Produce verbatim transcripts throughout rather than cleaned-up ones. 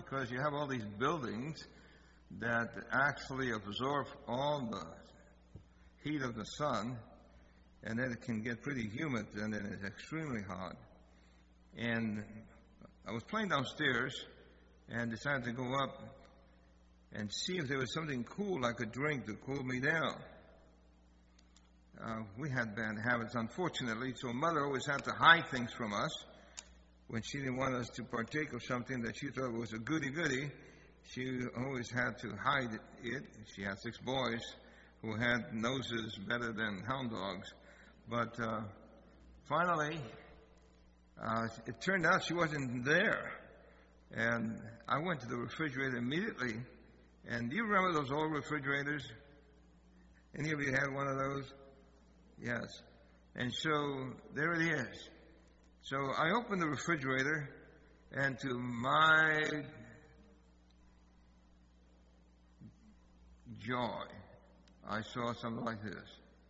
because you have all these buildings that actually absorb all the heat of the sun, and then it can get pretty humid, and then it's extremely hot. And I was playing downstairs and decided to go up and see if there was something cool I could drink to cool me down. Uh, we had bad habits, unfortunately, so Mother always had to hide things from us. When she didn't want us to partake of something that she thought was a goody-goody, she always had to hide it. She had six boys who had noses better than hound dogs. But uh, finally, uh, it turned out she wasn't there. And I went to the refrigerator immediately. And do you remember those old refrigerators? Any of you had one of those? Yes. And so there it is. So I opened the refrigerator, and to my joy, I saw something like this.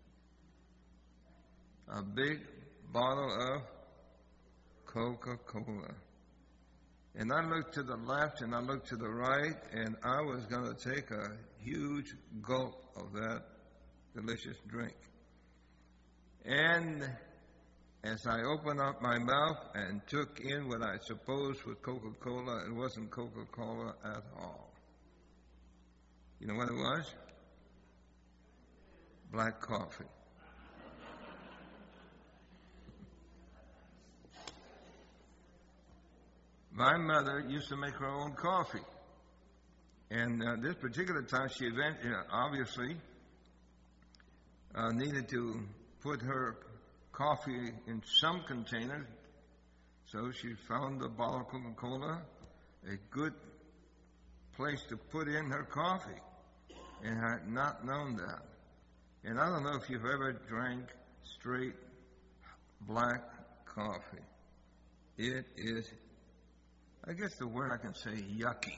A big bottle of Coca-Cola. And I looked to the left and I looked to the right, and I was going to take a huge gulp of that delicious drink. And as I opened up my mouth and took in what I supposed was Coca-Cola, it wasn't Coca-Cola at all. You know what it was? Black coffee. My mother used to make her own coffee. And uh, this particular time, she event, uh, obviously uh, needed to put her coffee in some container. So she found a bottle of Coca-Cola, a good place to put in her coffee. And I had not known that. And I don't know if you've ever drank straight black coffee. It is, I guess the word I can say, yucky.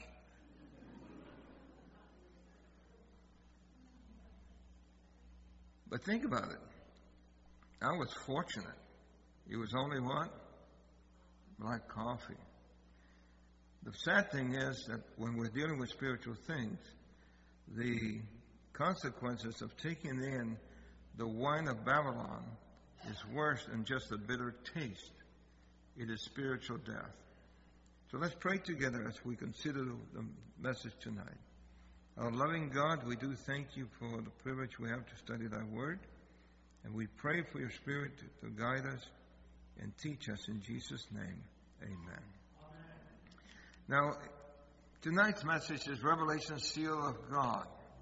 But think about it. I was fortunate. It was only what? Black coffee. The sad thing is that when we're dealing with spiritual things, the consequences of taking in the wine of Babylon is worse than just a bitter taste. It is spiritual death. So let's pray together as we consider the message tonight. Our loving God, we do thank you for the privilege we have to study thy word. And we pray for your Spirit to, to guide us and teach us in Jesus' name. Amen. Amen. Now, tonight's message is Revelation Seal of God.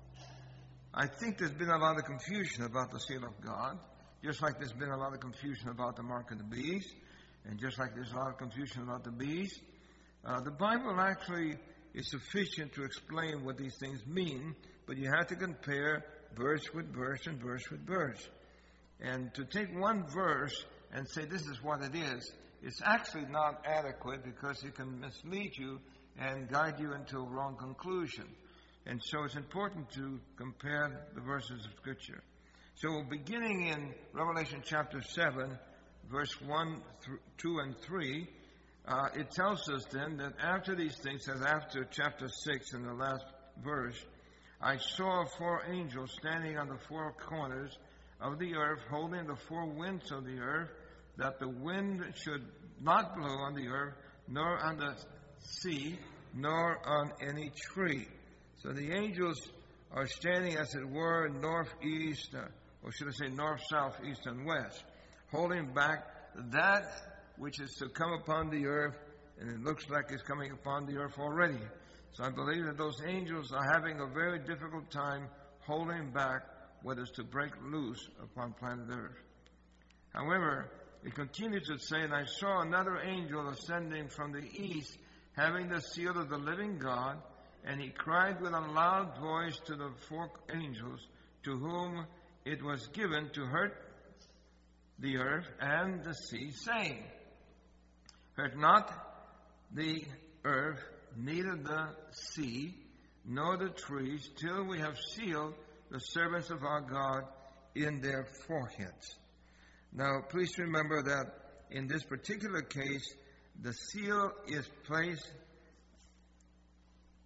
I think there's been a lot of confusion about the seal of God, just like there's been a lot of confusion about the mark of the beast, and just like there's a lot of confusion about the beast. Uh, the Bible actually is sufficient to explain what these things mean, but you have to compare verse with verse and verse with verse. And to take one verse and say this is what it is, it's actually not adequate because it can mislead you and guide you into a wrong conclusion. And so it's important to compare the verses of Scripture. So beginning in Revelation chapter seven, verse one, two, and three, uh, it tells us then that after these things, as after chapter six in the last verse, I saw four angels standing on the four corners of the earth, holding the four winds of the earth, that the wind should not blow on the earth, nor on the sea, nor on any tree. So the angels are standing, as it were, northeast, uh, or should I say north, south, east, and west, holding back that which is to come upon the earth, and it looks like it's coming upon the earth already. So I believe that those angels are having a very difficult time holding back what is to break loose upon planet Earth. However, it continues to say, and I saw another angel ascending from the east, having the seal of the living God, and he cried with a loud voice to the four angels to whom it was given to hurt the earth and the sea, saying, hurt not the earth, neither the sea, nor the trees, till we have sealed the servants of our God in their foreheads. Now, please remember that in this particular case, the seal is placed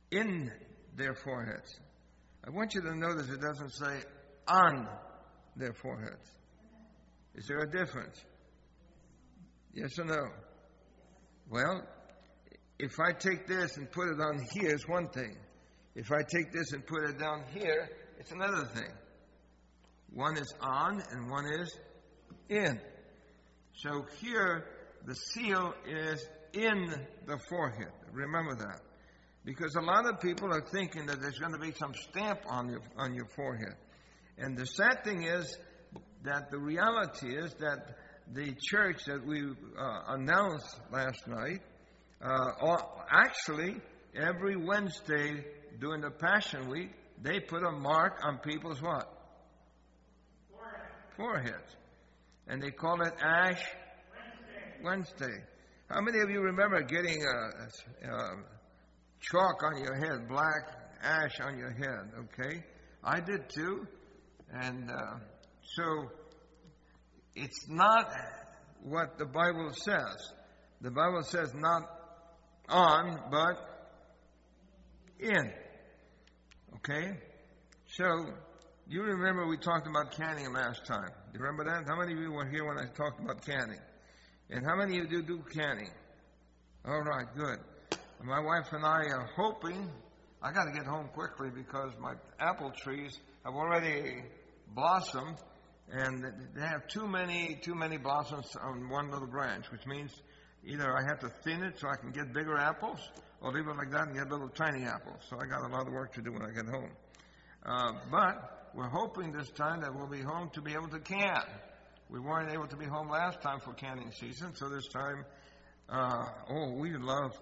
in their foreheads. I want you to notice it doesn't say on their foreheads. Is there a difference? Yes or no? Well, if I take this and put it on here, it's one thing. If I take this and put it down here, it's another thing. One is on and one is in. So here, the seal is in the forehead. Remember that. Because a lot of people are thinking that there's going to be some stamp on your, on your forehead. And the sad thing is that the reality is that the church that we uh, announced last night, uh, actually, every Wednesday during the Passion Week, they put a mark on people's what? Forehead. Foreheads. And they call it Ash Wednesday. Wednesday. How many of you remember getting a, a, a chalk on your head, black ash on your head? Okay, I did too. And uh, so it's not what the Bible says. The Bible says not on, but in. Okay? So, you remember we talked about canning last time. Do you remember that? How many of you were here when I talked about canning? And how many of you do canning? All right, good. My wife and I are hoping, I got to get home quickly because my apple trees have already blossomed, and they have too many too many blossoms on one little branch, which means either I have to thin it so I can get bigger apples, or leave it like that and get little tiny apples. So I got a lot of work to do when I get home. Uh, but we're hoping this time that we'll be home to be able to can. We weren't able to be home last time for canning season, so this time, uh, oh, we love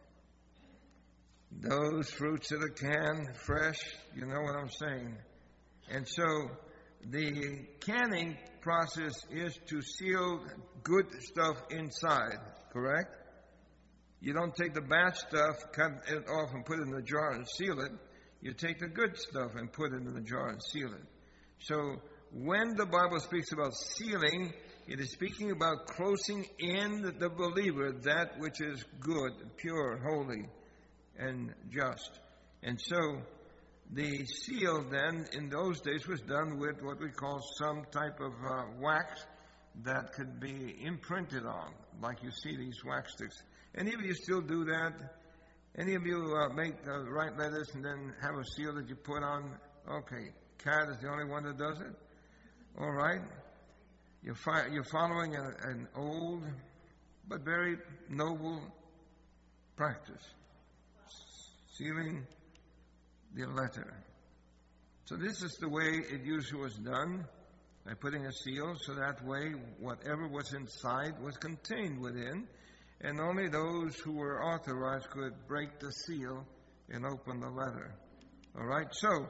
those fruits that are canned, fresh, you know what I'm saying. And so the canning process is to seal good stuff inside, correct? You don't take the bad stuff, cut it off and put it in the jar and seal it. You take the good stuff and put it in the jar and seal it. So when the Bible speaks about sealing, it is speaking about closing in the believer that which is good, pure, holy, and just. And so the seal then in those days was done with what we call some type of uh, wax that could be imprinted on, like you see these wax sticks. Any of you still do that? Any of you uh, make uh, write letters and then have a seal that you put on? Okay, Kat is the only one that does it. All right, you're fi- you're following a, an old but very noble practice, sealing the letter. So this is the way it usually was done, by putting a seal, so that way whatever was inside was contained within, and only those who were authorized could break the seal and open the letter. All right, so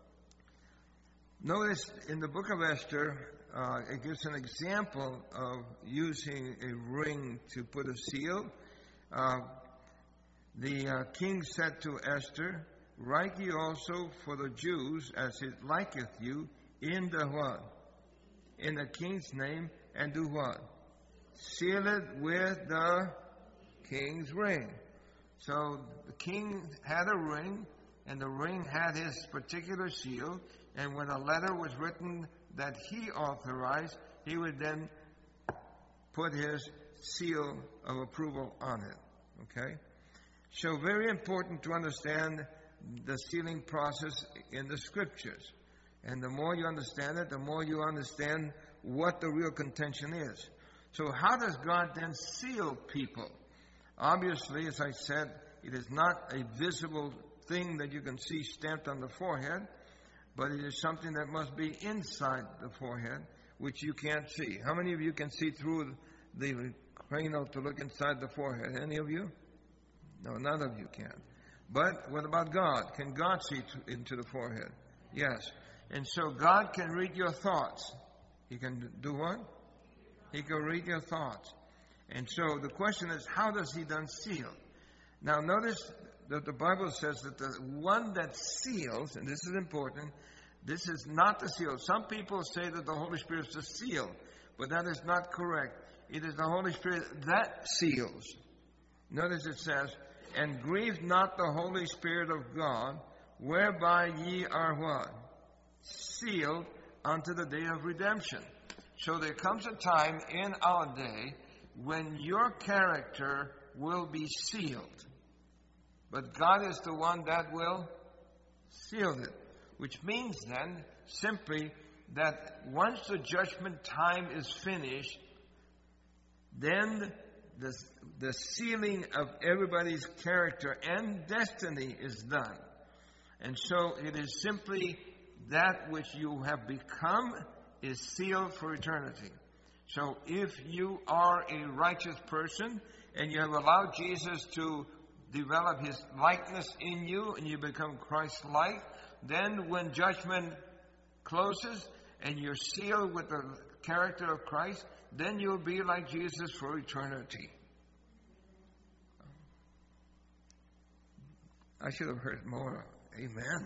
notice in the book of Esther, uh, it gives an example of using a ring to put a seal. Uh, the uh, king said to Esther, "Write ye also for the Jews as it liketh you in the what? In the king's name, and do what? Seal it with the king's ring." So the king had a ring, and the ring had his particular seal, and when a letter was written that he authorized, he would then put his seal of approval on it. Okay? So very important to understand the sealing process in the Scriptures. And the more you understand it, the more you understand what the real contention is. So how does God then seal people? Obviously, as I said, it is not a visible thing that you can see stamped on the forehead, but it is something that must be inside the forehead, which you can't see. How many of you can see through the cranial to look inside the forehead? Any of you? No, none of you can. But what about God? Can God see to, into the forehead? Yes. And so God can read your thoughts. He can do what? He can read your thoughts. And so the question is, how does he then seal? Now notice that the Bible says that the one that seals, and this is important, this is not the seal. Some people say that the Holy Spirit is the seal, but that is not correct. It is the Holy Spirit that seals. Notice it says, And grieve not the Holy Spirit of God, whereby ye are what? Sealed unto the day of redemption. So there comes a time in our day when your character will be sealed. But God is the one that will seal it. Which means then, simply, that once the judgment time is finished, then the, the sealing of everybody's character and destiny is done. And so it is simply that which you have become is sealed for eternity. So if you are a righteous person and you have allowed Jesus to develop his likeness in you and you become Christ-like, then when judgment closes and you're sealed with the character of Christ, then you'll be like Jesus for eternity. I should have heard more. Amen.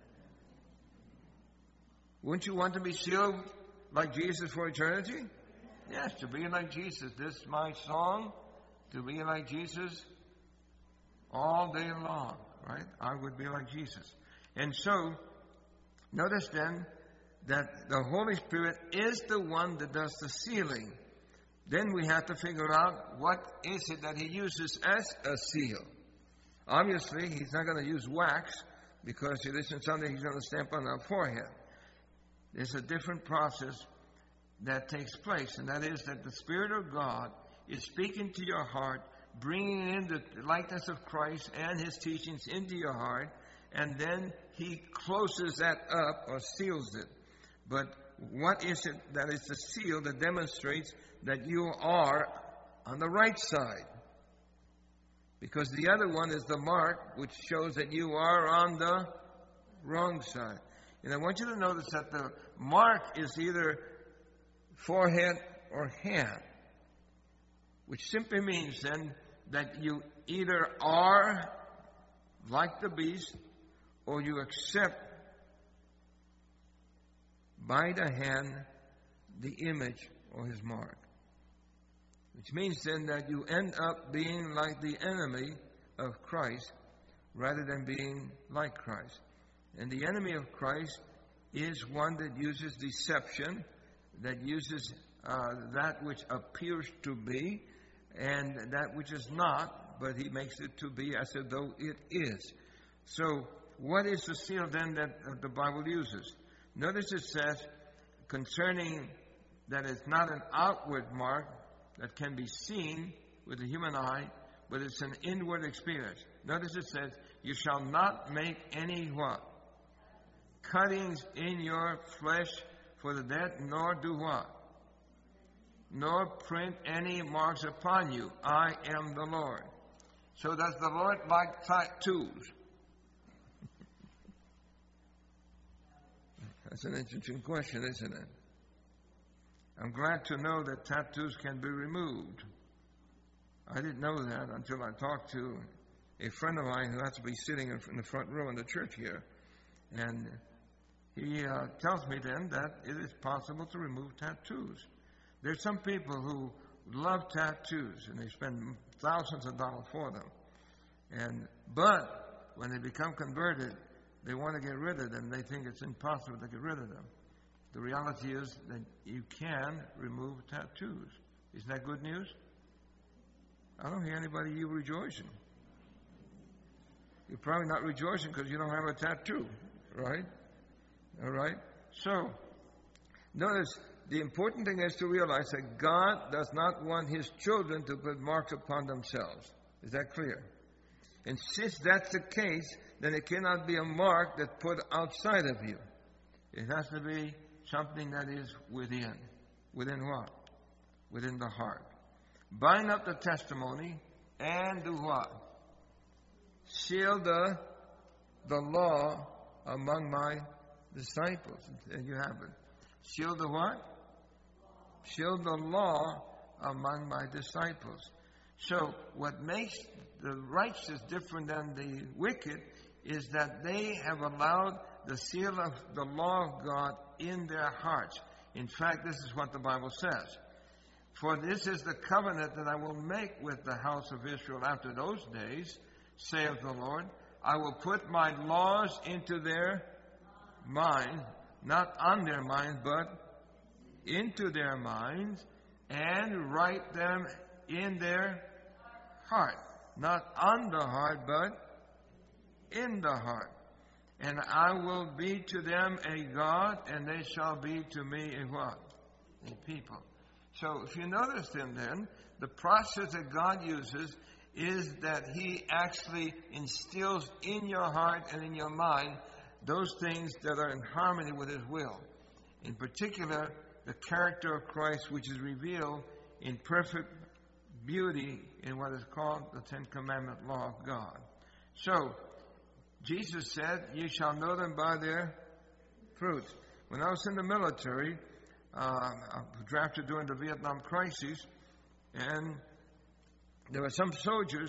Wouldn't you want to be sealed like Jesus for eternity? Yes, to be like Jesus. This is my song, to be like Jesus all day long, right? I would be like Jesus. And so, notice then that the Holy Spirit is the one that does the sealing. Then we have to figure out what is it that he uses as a seal. Obviously, he's not going to use wax because it isn't something he's going to stamp on our forehead. There's a different process that takes place, and that is that the Spirit of God is speaking to your heart, bringing in the likeness of Christ and his teachings into your heart, and then he closes that up or seals it. But what is it that is the seal that demonstrates that you are on the right side? Because the other one is the mark, which shows that you are on the wrong side. And I want you to notice that the mark is either forehead or hand, which simply means then that you either are like the beast or you accept by the hand the image or his mark. Which means then that you end up being like the enemy of Christ rather than being like Christ. And the enemy of Christ is one that uses deception, that uses uh, that which appears to be and that which is not, but he makes it to be as though it is. So what is the seal then that uh, the Bible uses? Notice it says concerning that it's not an outward mark that can be seen with the human eye, but it's an inward experience. Notice it says, you shall not make any what? Cuttings in your flesh for the dead, nor do what? Nor print any marks upon you. I am the Lord. So does the Lord like tattoos? That's an interesting question, isn't it? I'm glad to know that tattoos can be removed. I didn't know that until I talked to a friend of mine who has to be sitting in the front row in the church here. And he uh, tells me then that it is possible to remove tattoos. There's some people who love tattoos and they spend thousands of dollars for them. And but when they become converted, they want to get rid of them. They think it's impossible to get rid of them. The reality is that you can remove tattoos. Isn't that good news? I don't hear anybody you rejoicing. You're probably not rejoicing because you don't have a tattoo, right? All right? So, notice, the important thing is to realize that God does not want his children to put marks upon themselves. Is that clear? And since that's the case, then it cannot be a mark that's put outside of you. It has to be something that is within. Within what? Within the heart. Bind up the testimony and do what? Seal the, the law among my disciples. And you have it. Seal the what? Seal the law among my disciples. So what makes the righteous different than the wicked is that they have allowed the seal of the law of God in their hearts. In fact, this is what the Bible says. For this is the covenant that I will make with the house of Israel after those days, saith the Lord. I will put my laws into their minds, not on their minds, but into their minds, and write them in their heart. Not on the heart, but in the heart. And I will be to them a God, and they shall be to me a what? A people. So if you notice them then, the process that God uses is that He actually instills in your heart and in your mind those things that are in harmony with His will. In particular, the character of Christ, which is revealed in perfect beauty in what is called the Ten Commandment law of God. So, Jesus said, "You shall know them by their fruits." When I was in the military, uh, I was drafted during the Vietnam crisis, and there were some soldiers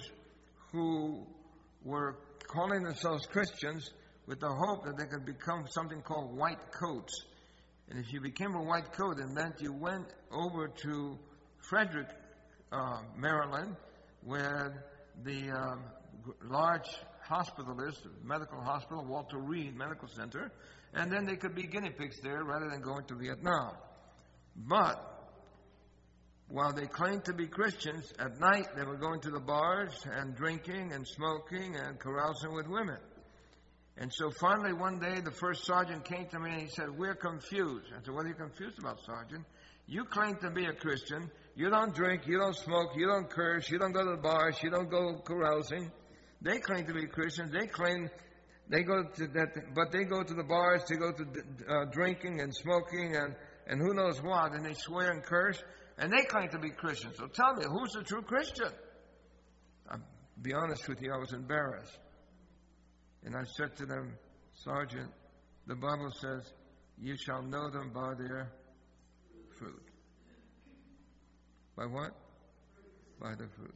who were calling themselves Christians with the hope that they could become something called white coats. And if you became a white coat, it meant you went over to Frederick, uh, Maryland, where the um, large hospital is, medical hospital, Walter Reed Medical Center, and then they could be guinea pigs there rather than going to Vietnam. But while they claimed to be Christians, at night they were going to the bars and drinking and smoking and carousing with women. And so finally one day the first sergeant came to me and he said, "We're confused." I said, "What are you confused about, Sergeant? You claim to be a Christian. You don't drink, you don't smoke, you don't curse, you don't go to the bars, you don't go carousing. They claim to be Christians. They claim they go to that, but they go to the bars, they go to uh, drinking and smoking and, and who knows what, and they swear and curse, and they claim to be Christians. So tell me, who's the true Christian?" I'll be honest with you, I was embarrassed. And I said to them, "Sergeant, the Bible says, you shall know them by their fruit." By what? By the fruit.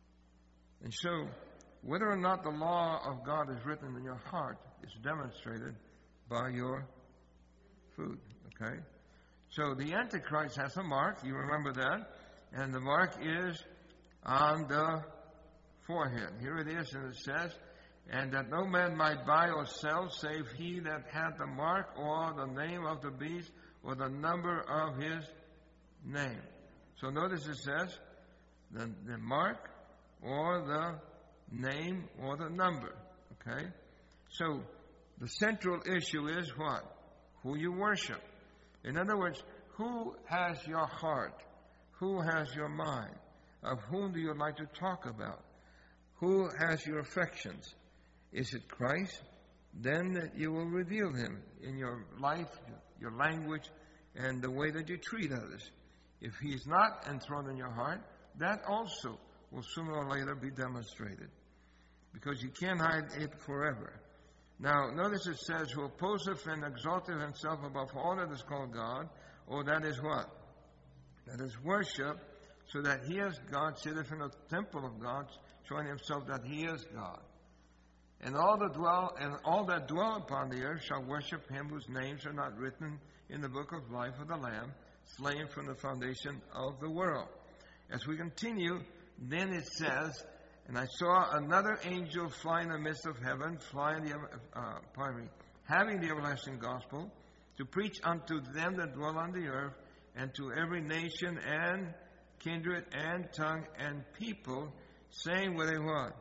And so, whether or not the law of God is written in your heart is demonstrated by your fruit. Okay? So the Antichrist has a mark, you remember that, and the mark is on the forehead. Here it is, and it says, "And that no man might buy or sell, save he that had the mark or the name of the beast or the number of his name." So notice it says, the, the mark or the name or the number. Okay? So the central issue is what? Who you worship. In other words, who has your heart? Who has your mind? Of whom do you like to talk about? Who has your affections? Is it Christ? Then you will reveal Him in your life, your language, and the way that you treat others. If He's not enthroned in your heart, that also will sooner or later be demonstrated. Because you can't hide it forever. Now, notice it says, "Who opposeth and exalteth himself above all that is called God," or that is what? That is worship, so that he as God sitteth in the temple of God, showing himself that he is God. And all that dwell and all that dwell upon the earth shall worship him whose names are not written in the book of life of the Lamb, slain from the foundation of the world. As we continue, then it says, "And I saw another angel fly in the midst of heaven, flying the uh, pardon me, having the everlasting gospel, to preach unto them that dwell on the earth, and to every nation and kindred and tongue and people, saying with a what?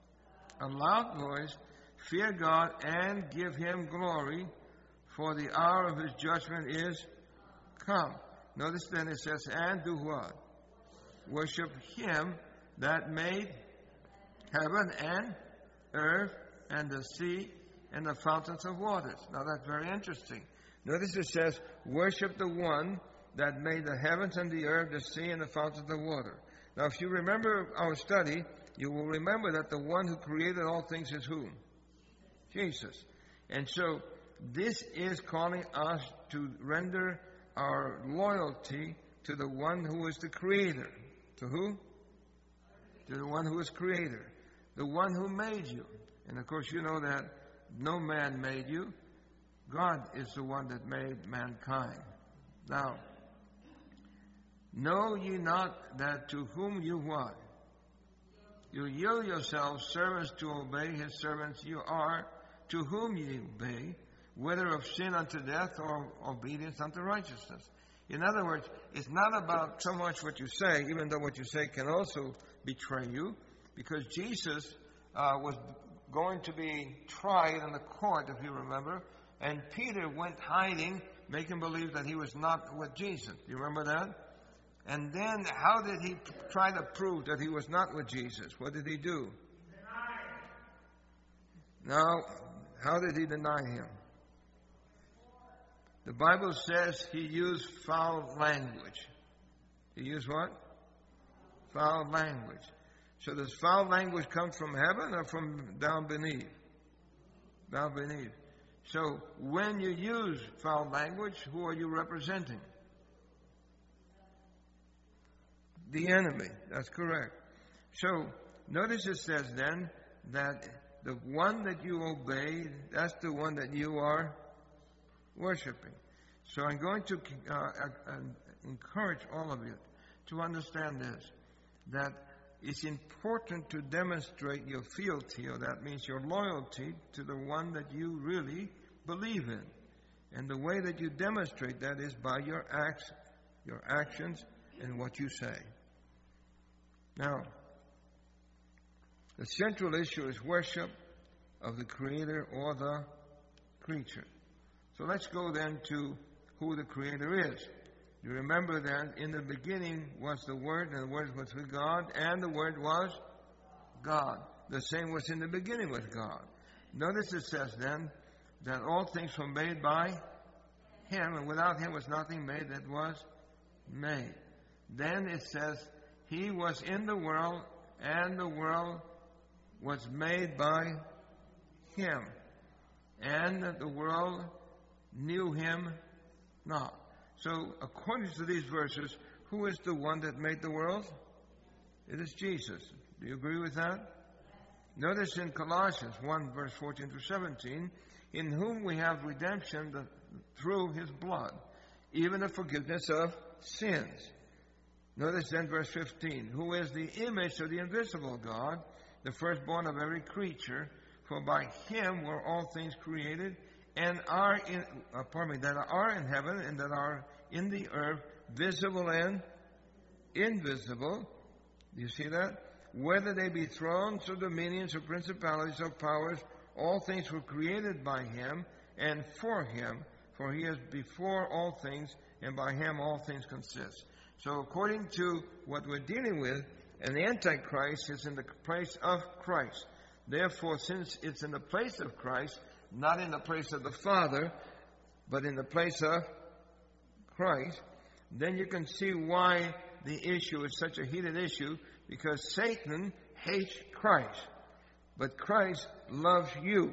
A loud voice, fear God and give Him glory, for the hour of His judgment is come." Notice then it says, "And do what? Worship Him that made heaven and earth and the sea and the fountains of waters." Now that's very interesting. Notice it says, worship the one that made the heavens and the earth, the sea, and the fountains of water. Now if you remember our study, you will remember that the one who created all things is who? Jesus. And so this is calling us to render our loyalty to the one who is the creator. To who? To the one who is creator. The one who made you. And of course you know that no man made you. God is the one that made mankind. Now, know ye not that to whom you what? You yield yourselves servants to obey his servants you are, to whom ye obey, whether of sin unto death or obedience unto righteousness. In other words, it's not about so much what you say, even though what you say can also betray you, because Jesus uh, was going to be tried in the court, if you remember, and Peter went hiding, making believe that he was not with Jesus. Do you remember that? And then how did he p- try to prove that he was not with Jesus? What did he do? Now, how did he deny him? The Bible says he used foul language. He used what? Foul language. So does foul language come from heaven or from down beneath? Down beneath. So when you use foul language, who are you representing? The enemy. That's correct. So notice it says then that the one that you obey, that's the one that you are worshiping. So I'm going to uh, uh, encourage all of you to understand this, that it's important to demonstrate your fealty, or that means your loyalty to the one that you really believe in. And the way that you demonstrate that is by your acts, your actions, and what you say. Now, the central issue is worship of the Creator or the creature. So let's go then to who the Creator is. You remember that in the beginning was the Word, and the Word was with God, and the Word was God. The same was in the beginning with God. Notice it says then that all things were made by Him, and without Him was nothing made that was made. Then it says, He was in the world, and the world was made by Him, and the world knew Him not. So, according to these verses, who is the one that made the world? It is Jesus. Do you agree with that? Notice in Colossians one, verse fourteen through seventeen, in whom we have redemption the, through His blood, even the forgiveness of sins. Notice then verse fifteen, who is the image of the invisible God, the firstborn of every creature, for by Him were all things created, and are in, uh, pardon me, that are in heaven and that are in the earth, visible and invisible. Do you see that? Whether they be thrones or dominions or principalities or powers, all things were created by Him and for Him, for He is before all things, and by Him all things consist. So according to what we're dealing with, an Antichrist is in the place of Christ. Therefore, since it's in the place of Christ, not in the place of the Father, but in the place of Christ, then you can see why the issue is such a heated issue, because Satan hates Christ, but Christ loves you,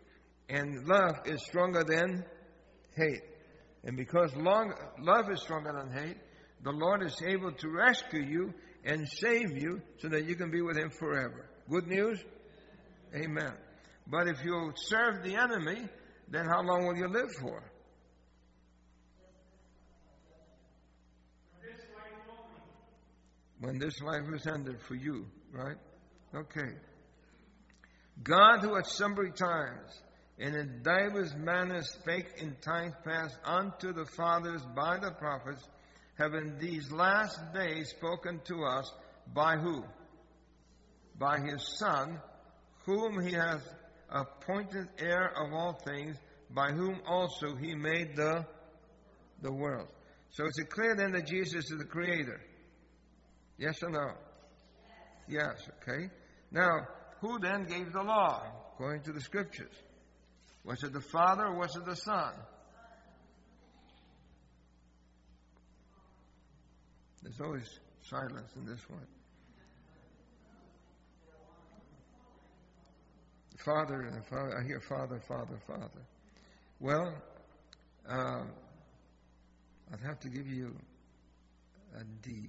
and love is stronger than hate. And because long, love is stronger than hate, the Lord is able to rescue you and save you so that you can be with Him forever. Good news? Amen. But if you serve the enemy, then how long will you live for? When this life is ended for you, right? Okay. God, who at sundry times and in divers manners spake in times past unto the fathers by the prophets, have in these last days spoken to us by who? By His Son, whom He hath appointed heir of all things, by whom also He made the, the world. So is it clear then that Jesus is the Creator? Yes or no? Yes, okay. Now, who then gave the law, according to the Scriptures? Was it the Father or was it the Son? There's always silence in this one. Father and Father. I hear Father, Father, Father. Well, uh, I'd have to give you a D.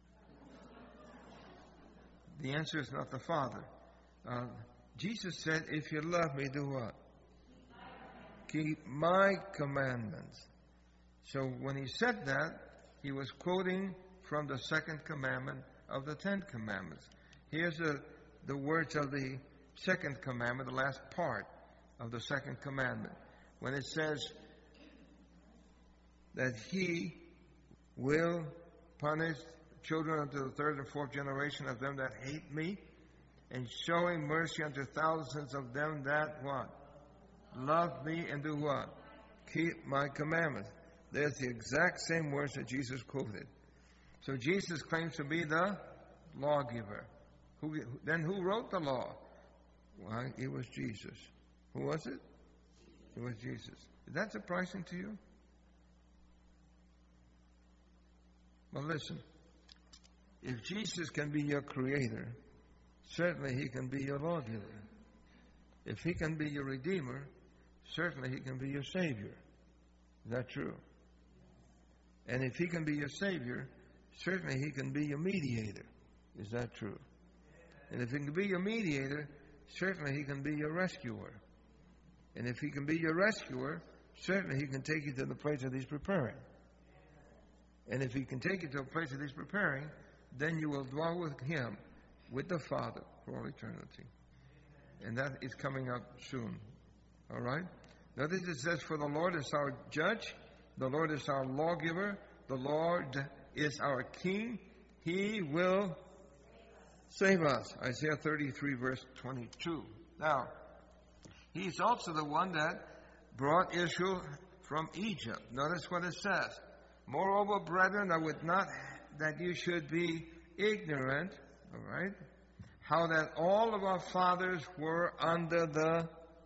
The answer is not the Father. Uh, Jesus said, if you love me, do what? Keep my commandments. So when He said that, He was quoting from the second commandment of the Ten Commandments. Here's a the words of the second commandment, the last part of the second commandment, when it says that he will punish children unto the third and fourth generation of them that hate me, and showing mercy unto thousands of them that what? Love me and do what? Keep my commandments. There's the exact same words that Jesus quoted. So Jesus claims to be the lawgiver. Who, then who wrote the law? Why, it was Jesus. Who was it? It was Jesus. Is that surprising to you? Well, listen. If Jesus can be your creator, certainly he can be your lawgiver. If he can be your redeemer, certainly he can be your savior. Is that true? And if he can be your savior, certainly he can be your mediator. Is that true? And if he can be your mediator, certainly he can be your rescuer. And if he can be your rescuer, certainly he can take you to the place that he's preparing. And if he can take you to a place that he's preparing, then you will dwell with him, with the Father, for all eternity. And that is coming up soon. All right? Notice it says, for the Lord is our judge, the Lord is our lawgiver, the Lord is our king. He will save us. Isaiah thirty-three, verse twenty-two. Now, he's also the one that brought Israel from Egypt. Notice what it says. Moreover, brethren, I would not that you should be ignorant, all right, how that all of our fathers were under the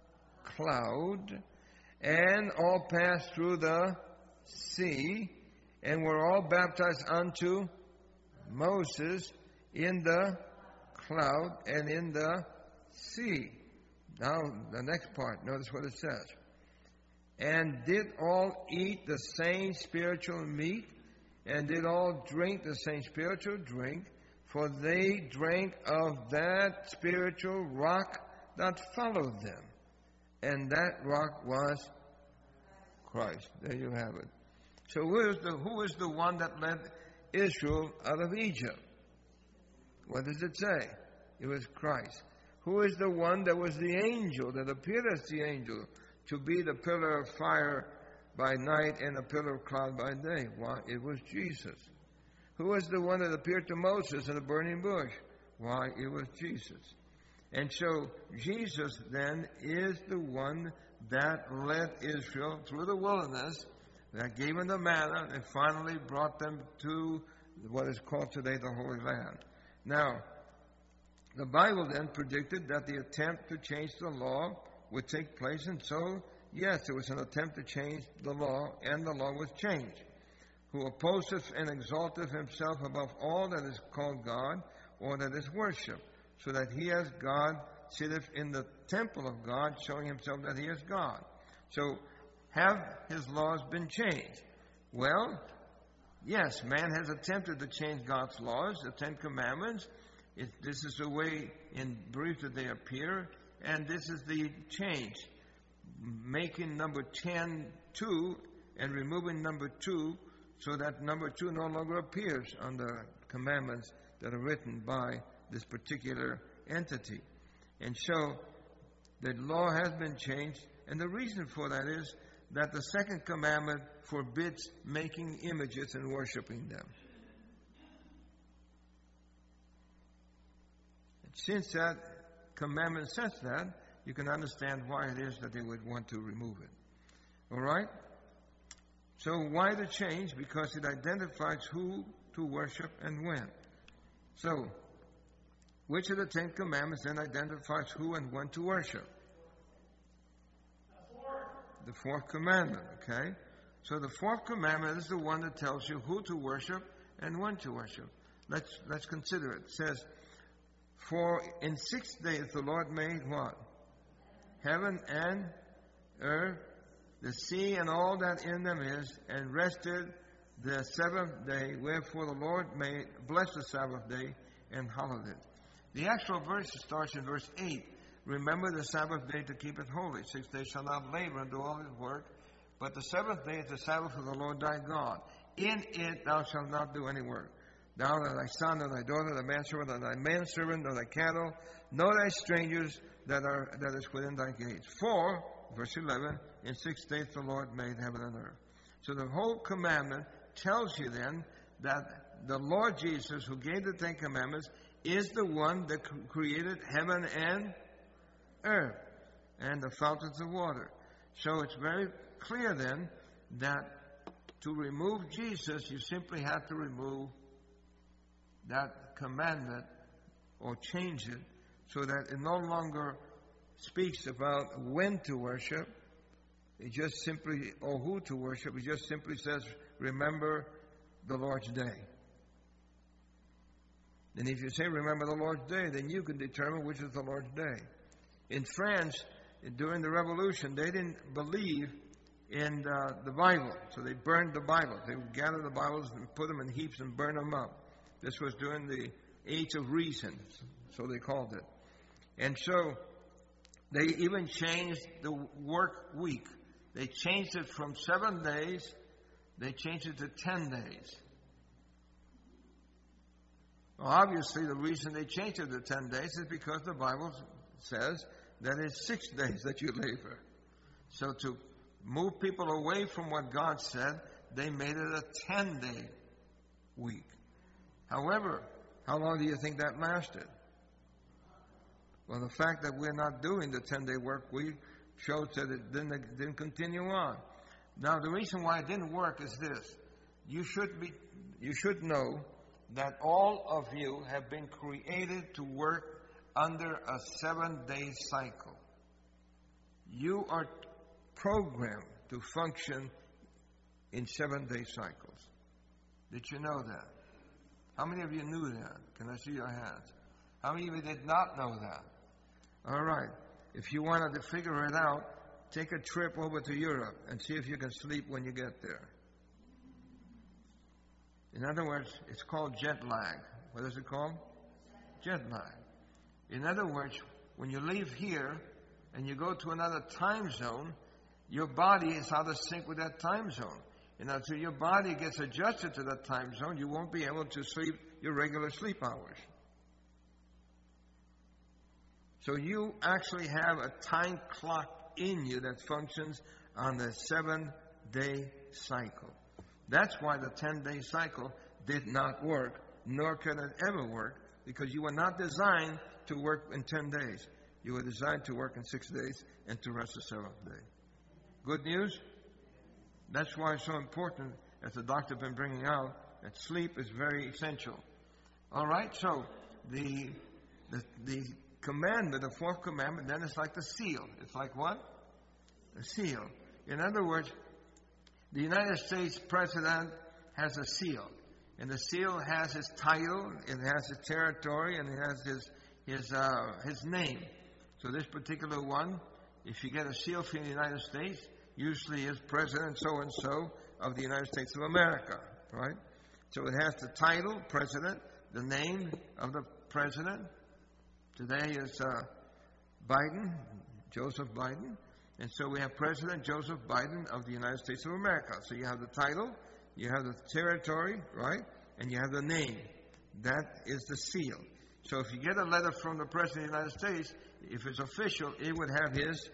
cloud, and all passed through the sea, and were all baptized unto Moses in the cloud and in the sea. Now, the next part, notice what it says. And did all eat the same spiritual meat, and did all drink the same spiritual drink, for they drank of that spiritual rock that followed them. And that rock was Christ. There you have it. So who is the, who is the one that led Israel out of Egypt? What does it say? It was Christ. Who is the one that was the angel, that appeared as the angel, to be the pillar of fire by night and a pillar of cloud by day? Why, it was Jesus. Who was the one that appeared to Moses in a burning bush? Why, it was Jesus. And so Jesus then is the one that led Israel through the wilderness, that gave them the manna, and finally brought them to what is called today the Holy Land. Now, the Bible then predicted that the attempt to change the law would take place, and so, yes, it was an attempt to change the law, and the law was changed. Who opposeth and exalteth himself above all that is called God, or that is worshipped, so that he as God sitteth in the temple of God, showing himself that he is God. So, have his laws been changed? Well, yes, man has attempted to change God's laws, the Ten Commandments. It, this is the way, in brief, that they appear, and this is the change, making number ten two and removing number two, so that number two no longer appears on the commandments that are written by this particular entity. And so the law has been changed, and the reason for that is that the second commandment forbids making images and worshiping them. And since that commandment says that, you can understand why it is that they would want to remove it. All right? So why the change? Because it identifies who to worship and when. So, which of the Ten Commandments then identifies who and when to worship? The fourth. The fourth commandment, okay? So the fourth commandment is the one that tells you who to worship and when to worship. Let's let's consider it. It says, for in six days the Lord made what? Heaven and earth, the sea and all that in them is, and rested the seventh day. Wherefore the Lord made bless the Sabbath day and hallowed it. The actual verse starts in verse eight. Remember the Sabbath day to keep it holy. Six days shall not labor and do all his work, but the seventh day is the Sabbath of the Lord thy God. In it thou shalt not do any work. thou nor thy son, nor thy daughter, thy manservant, nor thy manservant, nor thy cattle, nor thy strangers that are that is within thy gates. For, verse eleven, in six days the Lord made heaven and earth. So the whole commandment tells you then that the Lord Jesus, who gave the Ten Commandments, is the one that created heaven and earth and the fountains of water. So it's very clear then that to remove Jesus, you simply have to remove that commandment or change it so that it no longer speaks about when to worship. It just simply, or who to worship. It just simply says, remember the Lord's day. And if you say, remember the Lord's day, then you can determine which is the Lord's day. In France, during the Revolution, they didn't believe in uh, the Bible, so they burned the Bible. They would gather the Bibles and put them in heaps and burn them up. This was during the Age of Reason, so they called it. And so they even changed the work week. They changed it from seven days, they changed it to ten days. Well, obviously, the reason they changed it to ten days is because the Bible says that it's six days that you labor. So to move people away from what God said, they made it a ten-day week. However, how long do you think that lasted? Well, the fact that we're not doing the ten-day work week shows that it didn't, it didn't continue on. Now, the reason why it didn't work is this. You should be, you should know that all of you have been created to work under a seven-day cycle. You are programmed to function in seven-day cycles. Did you know that? How many of you knew that? Can I see your hands? How many of you did not know that? All right. If you wanted to figure it out, take a trip over to Europe and see if you can sleep when you get there. In other words, it's called jet lag. What is it called? Jet lag. In other words, when you leave here and you go to another time zone, your body is out of sync with that time zone. And until your body gets adjusted to that time zone, you won't be able to sleep your regular sleep hours. So you actually have a time clock in you that functions on the seven-day cycle. That's why the ten-day cycle did not work, nor can it ever work, because you were not designed to work in ten days. You were designed to work in six days and to rest the seventh day. Good news? That's why it's so important, as the doctor has been bringing out, that sleep is very essential. All right, so the, the, the commandment, the fourth commandment, then it's like the seal. It's like what? The seal. In other words, the United States president has a seal. And the seal has his title, it has his territory, and it has his his uh, his name. So this particular one, if you get a seal from the United States, usually is President so-and-so of the United States of America, right? So it has the title, President, the name of the President. Today is uh, Biden, Joseph Biden. And so we have President Joseph Biden of the United States of America. So you have the title, you have the territory, right? And you have the name. That is the seal. So if you get a letter from the President of the United States, if it's official, it would have his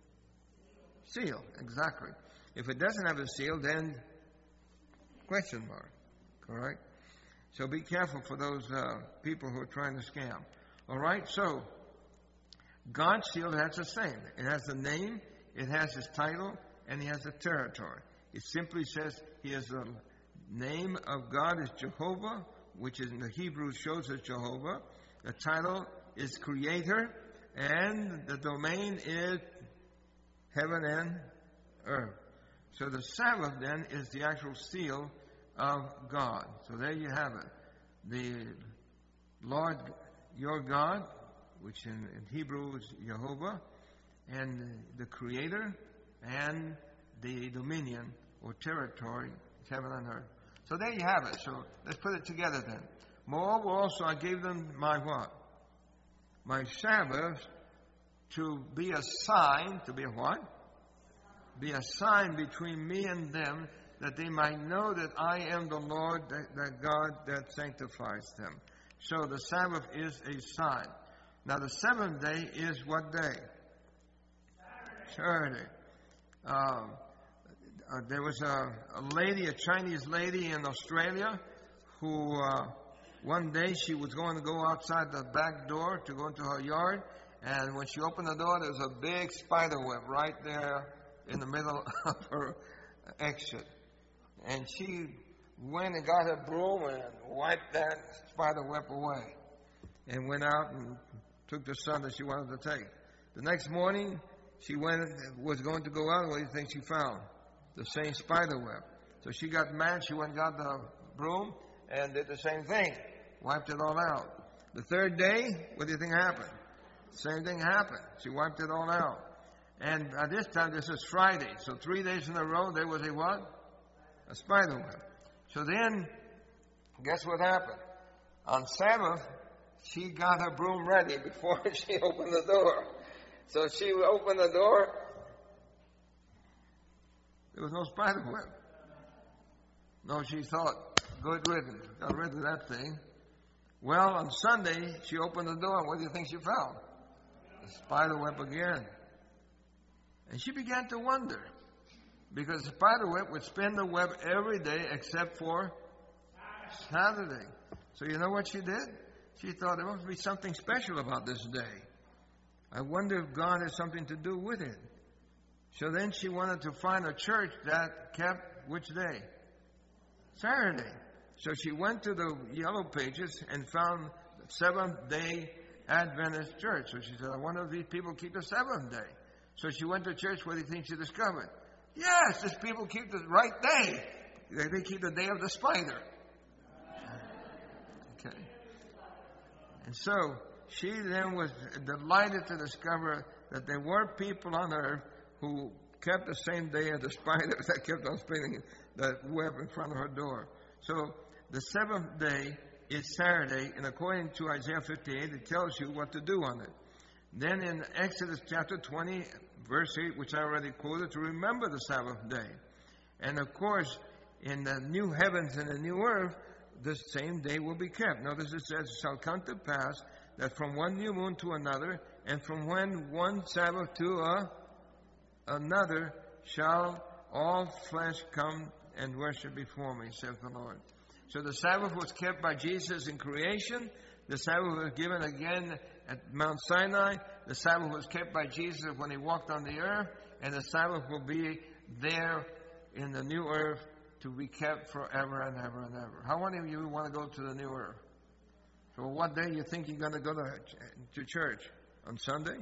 seal. Exactly. If it doesn't have a seal, then question mark. Correct? So be careful for those uh, people who are trying to scam. All right? So God's seal has the same. It has the name, it has his title, and he has the territory. It simply says he has the name of God is Jehovah, which is in the Hebrew shows as Jehovah. The title is Creator, and the domain is heaven and earth. So the Sabbath then is the actual seal of God. So there you have it. The Lord your God, which in, in Hebrew is Jehovah, and the Creator, and the dominion or territory, heaven and earth. So there you have it. So let's put it together then. Moreover, also I gave them my what? My Sabbath to be a sign, to be a what? Be a sign between me and them, that they might know that I am the Lord, that, that God that sanctifies them. So the Sabbath is a sign. Now the seventh day is what day? Saturday. Saturday. Um, uh, there was a, a lady, a Chinese lady in Australia, who uh, one day she was going to go outside the back door to go into her yard, and when she opened the door, there was a big spider web right there in the middle of her exit. And she went and got her broom and wiped that spider web away, and went out and took the son that she wanted to take. The next morning, she went was going to go out. What do you think she found? The same spider web. So she got mad. She went and got the broom and did the same thing. Wiped it all out. The third day, what do you think happened? Same thing happened. She wiped it all out. And at this time, this is Friday. So three days in a row, there was a what? A spider web. So then, guess what happened? On Sabbath, she got her broom ready before she opened the door. So she opened the door. There was no spider web. No, she thought, good riddance. Got rid of that thing. Well, on Sunday, she opened the door, and what do you think she found? The spider web again. And she began to wonder, because the spider web would spin the web every day except for Saturday. So you know what she did? She thought there must be something special about this day. I wonder if God has something to do with it. So then she wanted to find a church that kept which day? Saturday. So she went to the Yellow Pages and found the Seventh-day Adventist Church. So she said, I wonder if these people keep the seventh day. So she went to church. What do you think she discovered? Yes, these people keep the right day. They keep the day of the spider. Okay. And so she then was delighted to discover that there were people on earth who kept the same day as the spiders that kept on spinning the web in front of her door. So the seventh day is Saturday, and according to Isaiah fifty-eight, it tells you what to do on it. Then in Exodus chapter twenty, verse eight, which I already quoted, to remember the Sabbath day. And of course, in the new heavens and the new earth, the same day will be kept. Notice it says, it shall come to pass that from one new moon to another, and from when one Sabbath to a, another, shall all flesh come and worship before me, says the Lord. So the Sabbath was kept by Jesus in creation. The Sabbath was given again at Mount Sinai. The Sabbath was kept by Jesus when he walked on the earth. And the Sabbath will be there in the new earth to be kept forever and ever and ever. How many of you want to go to the new earth? So what day you think you're going to go to, to church? On Sunday?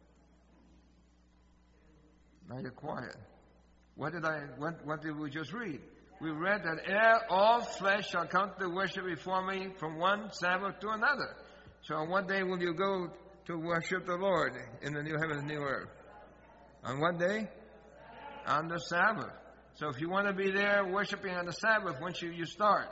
Now you're quiet. What did I? What, what did we just read? We read that all flesh shall come to worship before me from one Sabbath to another. So on what day will you go to worship the Lord in the new heaven and new earth? On what day? On the Sabbath. So if you want to be there worshiping on the Sabbath, when should you start?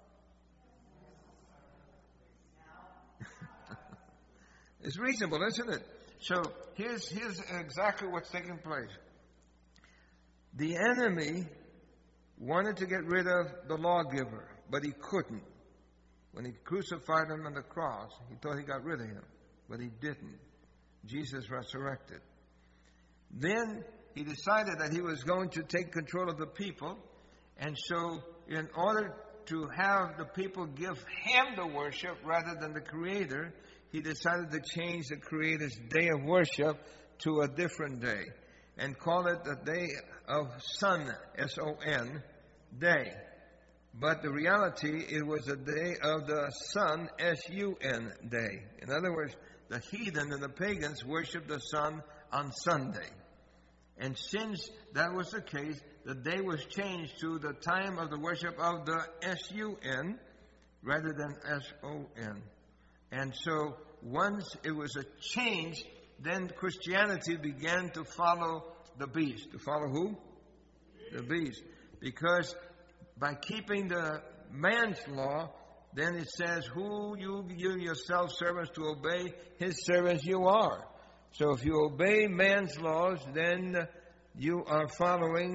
It's reasonable, isn't it? So here's, here's exactly what's taking place. The enemy wanted to get rid of the lawgiver, but he couldn't. When he crucified him on the cross, he thought he got rid of him, but he didn't. Jesus resurrected. Then he decided that he was going to take control of the people, and so in order to have the people give him the worship rather than the Creator, he decided to change the Creator's day of worship to a different day and call it the day of Son, S O N, day. But the reality, it was a day of the sun, S U N, day. In other words, the heathen and the pagans worshiped the sun on Sunday. And since that was the case, the day was changed to the time of the worship of the S U N rather than S O N. And so once it was a change, then Christianity began to follow the beast. To follow who? The beast. Because by keeping the man's law, then it says, who you, you yourself servants to obey, his servants you are. So if you obey man's laws, then you are following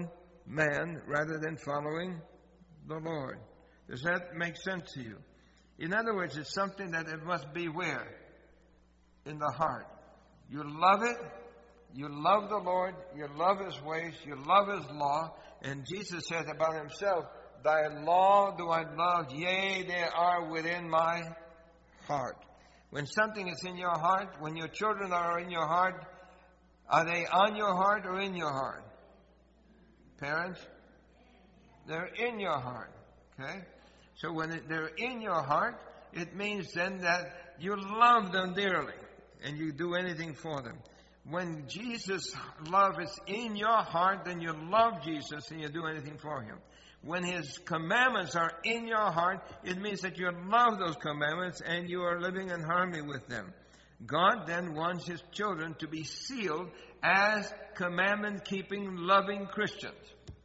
man rather than following the Lord. Does that make sense to you? In other words, it's something that it must be where? In the heart. You love it. You love the Lord. You love His ways. You love His law. And Jesus says about Himself, Thy law do I love, yea, they are within my heart. When something is in your heart, when your children are in your heart, are they on your heart or in your heart? Parents? They're in your heart. Okay? So when it, they're in your heart, it means then that you love them dearly and you do anything for them. When Jesus' love is in your heart, then you love Jesus and you do anything for Him. When His commandments are in your heart, it means that you love those commandments and you are living in harmony with them. God then wants His children to be sealed as commandment-keeping, loving Christians.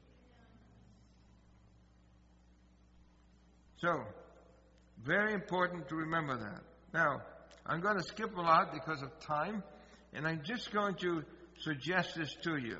So, very important to remember that. Now, I'm going to skip a lot because of time, and I'm just going to suggest this to you.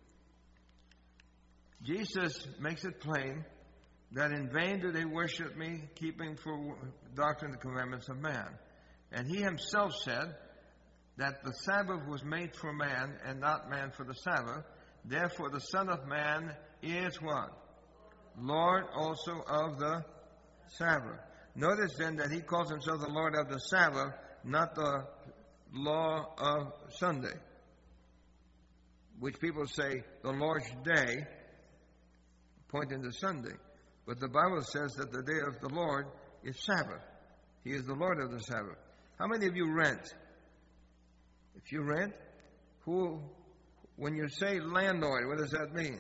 Jesus makes it plain that in vain do they worship me, keeping for doctrine the commandments of man. And He Himself said that the Sabbath was made for man and not man for the Sabbath. Therefore the Son of Man is what? Lord also of the Sabbath. Notice then that He calls Himself the Lord of the Sabbath, not the law of Sunday, which people say the Lord's day, pointing to Sunday. But the Bible says that the day of the Lord is Sabbath. He is the Lord of the Sabbath. How many of you rent? If you rent, who, when you say landlord, what does that mean?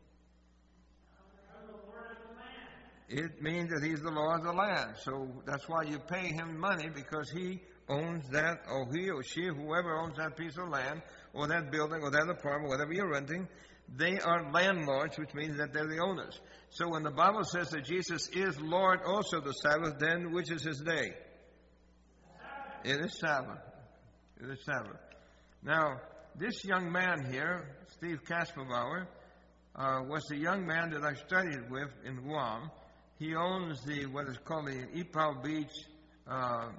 It means that He's the Lord of the land. So that's why you pay Him money, because He owns that, or he or she, whoever owns that piece of land, or that building, or that apartment, whatever you're renting, they are landlords, which means that they're the owners. So when the Bible says that Jesus is Lord also of the Sabbath, then which is His day? It is Sabbath. It is Sabbath. Now, this young man here, Steve Kasperbauer, uh, was the young man that I studied with in Guam. He owns the what is called the Ipao Beach uh,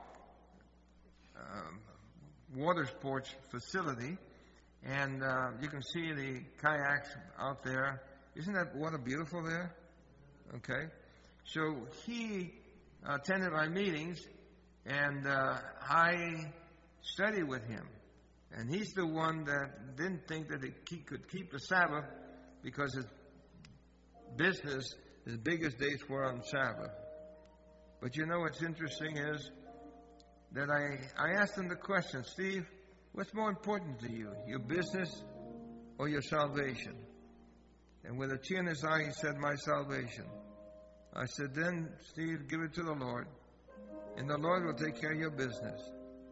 uh, water sports facility, and uh, you can see the kayaks out there. Isn't that water beautiful there? Okay, so he uh, attended my meetings, and uh, I studied with him. And he's the one that didn't think that he could keep the Sabbath because his business, his biggest days were on Sabbath. But you know what's interesting is that I, I asked him the question, Steve, what's more important to you, your business or your salvation? And with a tear in his eye, he said, my salvation. I said, then, Steve, give it to the Lord, and the Lord will take care of your business.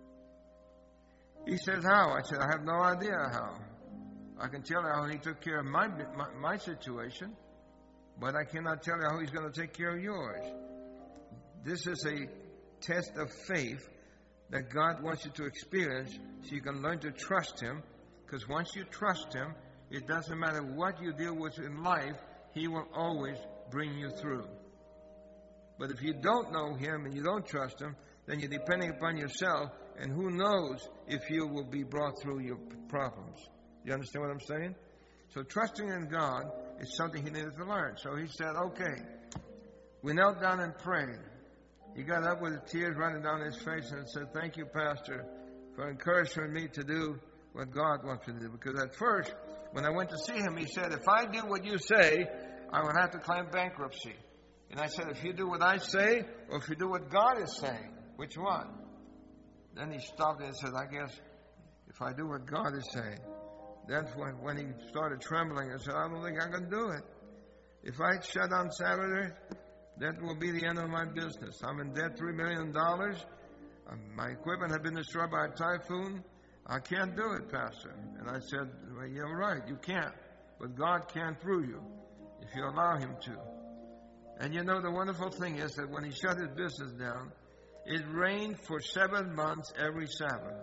He said, how? I said, I have no idea how. I can tell you how He took care of my, my, my situation, but I cannot tell you how He's going to take care of yours. This is a test of faith that God wants you to experience so you can learn to trust Him, because once you trust Him, it doesn't matter what you deal with in life, He will always bring you through. But if you don't know Him and you don't trust Him, then you're depending upon yourself, and who knows if you will be brought through your problems. You understand what I'm saying? So trusting in God is something he needed to learn. So he said, okay. We knelt down and prayed. He got up with the tears running down his face and said, thank you, Pastor, for encouraging me to do what God wants me to do. Because at first, when I went to see him, he said, if I do what you say, I would have to claim bankruptcy. And I said, if you do what I say, or if you do what God is saying, which one? Then he stopped and said, I guess if I do what God is saying. That's when, when he started trembling and said, I don't think I can do it. If I shut down Saturday, that will be the end of my business. I'm in debt three million dollars. Um, my equipment had been destroyed by a typhoon. I can't do it, Pastor. And I said, well, you're right, you can't. But God can through you if you allow Him to. And you know, the wonderful thing is that when he shut his business down, it rained for seven months every Sabbath.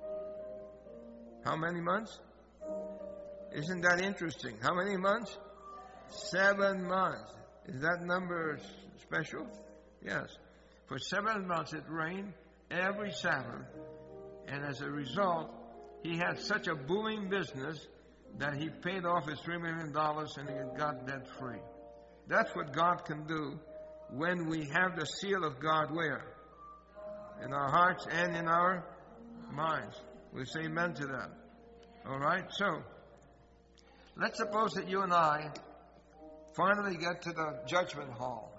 How many months? Isn't that interesting? How many months? Seven months. Is that number special? Yes. For seven months it rained every Sabbath. And as a result, he had such a booming business that he paid off his three million dollars and he got debt free. That's what God can do when we have the seal of God where? In our hearts and in our minds. We say amen to that. All right? So, let's suppose that you and I finally get to the judgment hall.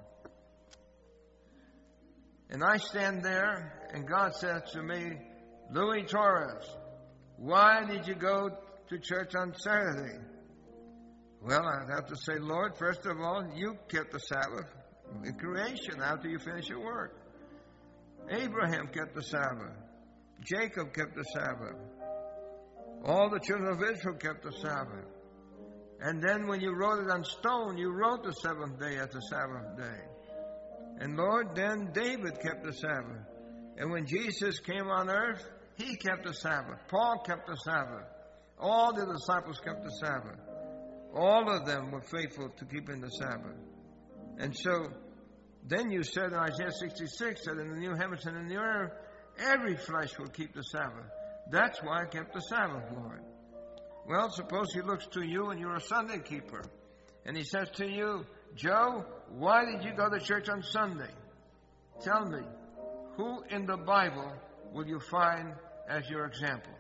And I stand there and God says to me, Louis Torres, why did you go to church on Saturday? Well, I'd have to say, Lord, first of all, you kept the Sabbath in creation after you finish your work. Abraham kept the Sabbath. Jacob kept the Sabbath. All the children of Israel kept the Sabbath. And then when you wrote it on stone, you wrote the seventh day as the Sabbath day. And Lord, then David kept the Sabbath. And when Jesus came on earth, he kept the Sabbath. Paul kept the Sabbath. All the disciples kept the Sabbath. All of them were faithful to keeping the Sabbath. And so, then you said in Isaiah sixty-six that in the new heavens and in the earth, every flesh will keep the Sabbath. That's why I kept the Sabbath, Lord. Well, suppose he looks to you and you're a Sunday keeper. And he says to you, Joe, why did you go to church on Sunday? Tell me, who in the Bible will you find as your example?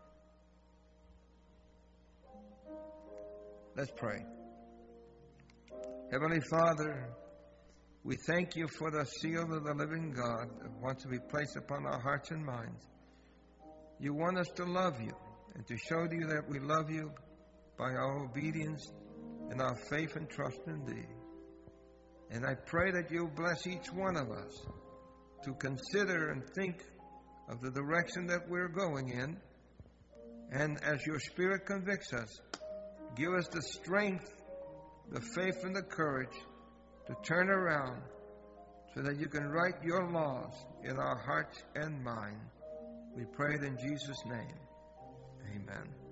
Let's pray. Heavenly Father, we thank you for the seal of the living God that wants to be placed upon our hearts and minds. You want us to love you and to show you that we love you by our obedience and our faith and trust in thee. And I pray that you'll bless each one of us to consider and think of the direction that we're going in. And as your Spirit convicts us, give us the strength, the faith, and the courage to turn around so that you can write your laws in our hearts and mind. We pray it in Jesus' name. Amen.